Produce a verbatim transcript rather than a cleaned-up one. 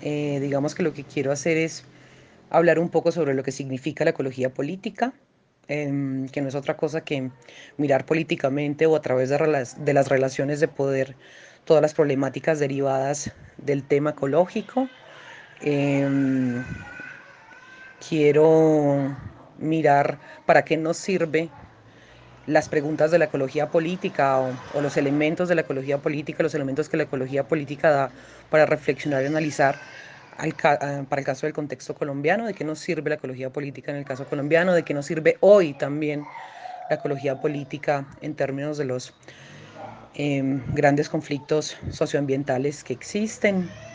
Eh, digamos que lo que quiero hacer es hablar un poco sobre lo que significa la ecología política, em, que no es otra cosa que mirar políticamente o a través de, rela- de las relaciones de poder todas las problemáticas derivadas del tema ecológico. Em, Quiero mirar para qué nos sirve las preguntas de la ecología política o, o, los elementos de la ecología política, los elementos que la ecología política da para reflexionar y analizar al, para el caso del contexto colombiano, de qué nos sirve la ecología política en el caso colombiano, de qué nos sirve hoy también la ecología política en términos de los eh, grandes conflictos socioambientales que existen.